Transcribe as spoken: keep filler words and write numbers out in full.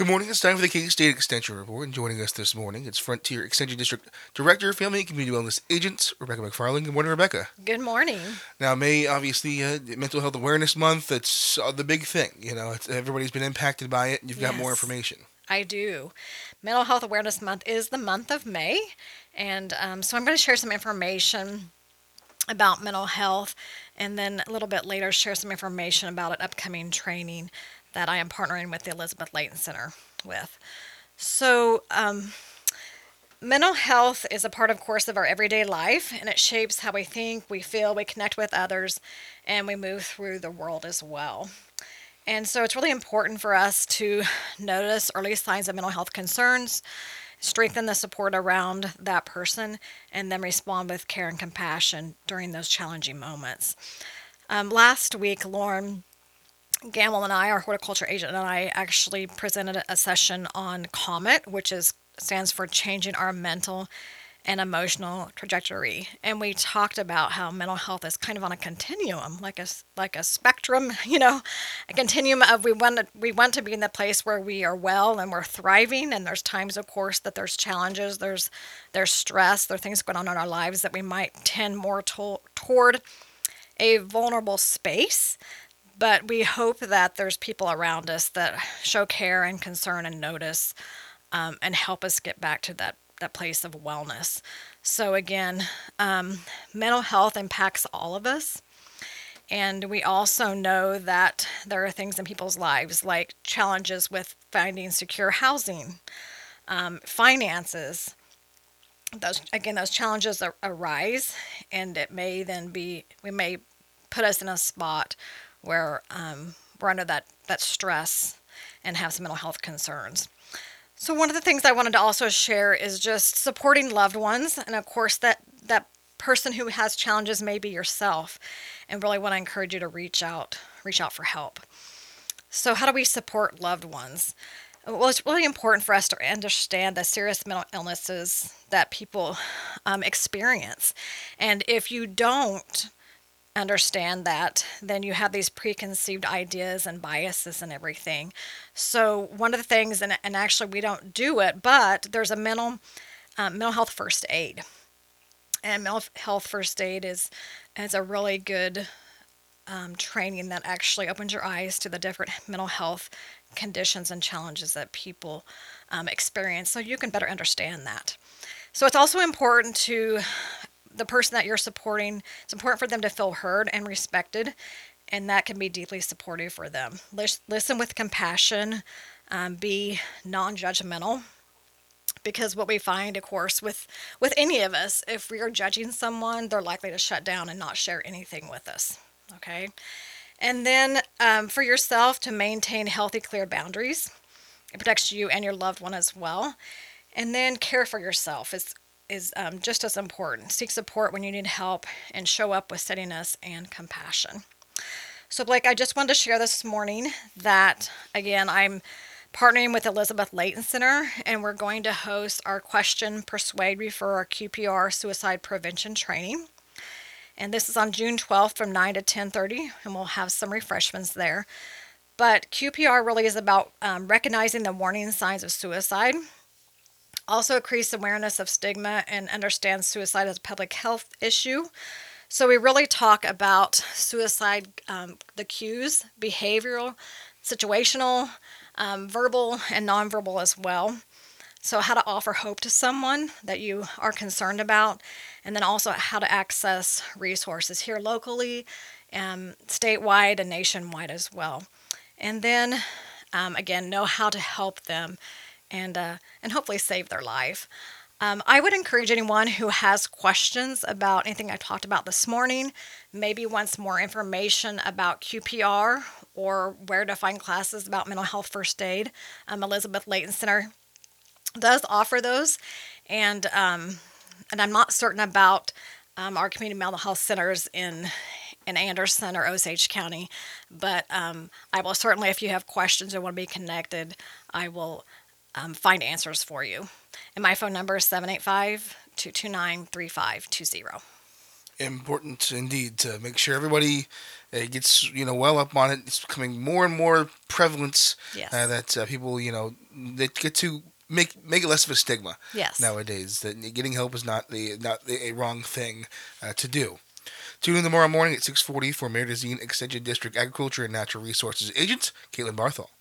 Good morning. It's time for the K-State Extension Report. And joining us this morning, it's Frontier Extension District Director, Family and Community Wellness Agent, Rebecca McFarland. Good morning, Rebecca. Good morning. Now, May, obviously, uh, Mental Health Awareness Month, it's uh, the big thing. You know, it's, everybody's been impacted by it, and you've got more Yes, information. I do. Mental Health Awareness Month is the month of May. And um, so I'm going to share some information about mental health and then a little bit later share some information about an upcoming training that I am partnering with the Elizabeth Layton Center with. So, um, mental health is a part, of course, of our everyday life, and it shapes how we think, we feel, we connect with others, and we move through the world as well. And so it's really important for us to notice early signs of mental health concerns, strengthen the support around that person, and then respond with care and compassion during those challenging moments. Um, last week, Lauren Gamble and I, our horticulture agent, and I actually presented a session on COMET, which is stands for Changing Our Mental and Emotional Trajectory. And we talked about how mental health is kind of on a continuum, like a like a spectrum, you know, a continuum of we want to we want to be in the place where we are well and we're thriving. And there's times, of course, that there's challenges, there's there's stress, there are things going on in our lives that we might tend more to, toward a vulnerable space. But we hope that there's people around us that show care and concern and notice um, and help us get back to that, that place of wellness. So, again, um, mental health impacts all of us. And we also know that there are things in people's lives like challenges with finding secure housing, um, finances. Those again, those challenges arise, and it may then be we may put us in a spot where um, we're under that that stress and have some mental health concerns. So one of the things I wanted to also share is just supporting loved ones, and of course that that person who has challenges may be yourself, and really want to encourage you to reach out reach out for help. So how do we support loved ones? Well, it's really important for us to understand the serious mental illnesses that people um, experience, and if you don't understand that, then you have these preconceived ideas and biases and everything. So one of the things, and, and actually we don't do it, but there's a mental um, mental health first aid, and mental health first aid is is a really good um, training that actually opens your eyes to the different mental health conditions and challenges that people um, experience, so you can better understand that. So it's also important to the person that you're supporting, it's important for them to feel heard and respected, and that can be deeply supportive for them. Listen with compassion, um, be non judgmental. Because what we find, of course, with, with any of us, if we are judging someone, they're likely to shut down and not share anything with us. Okay? And then um, for yourself to maintain healthy, clear boundaries. It protects you and your loved one as well. And then care for yourself is is um, just as important. Seek support when you need help and show up with steadiness and compassion. So, Blake, I just wanted to share this morning that, again, I'm partnering with Elizabeth Layton Center, and we're going to host our Question, Persuade, Refer, or Q P R suicide prevention training. And this is on June twelfth from nine to ten thirty, and we'll have some refreshments there. But Q P R really is about um, recognizing the warning signs of suicide, also increase awareness of stigma and understand suicide as a public health issue. So we really talk about suicide, um, the cues, behavioral, situational, um, verbal, and nonverbal as well. So how to offer hope to someone that you are concerned about, and then also how to access resources here locally, um, statewide, and nationwide as well. And then, um, again, know how to help them and uh, and hopefully save their life. Um, I would encourage anyone who has questions about anything I talked about this morning, maybe wants more information about Q P R or where to find classes about mental health first aid. Um, Elizabeth Layton Center does offer those, and um, and I'm not certain about um, our community mental health centers in in Anderson or Osage County, but um, I will certainly, if you have questions or want to be connected, I will um, find answers for you. And my phone number is seven eight five, two two nine, three five two zero. Important indeed to make sure everybody uh, gets you know well up on it. It's becoming more and more prevalence Yes. uh, that uh, people you know they get to make make it less of a stigma Yes. nowadays. That getting help is not the not the, a wrong thing uh, to do. Tune in tomorrow morning at six forty for Mayor Dezine Extension District Agriculture and Natural Resources Agent Caitlin Barthol.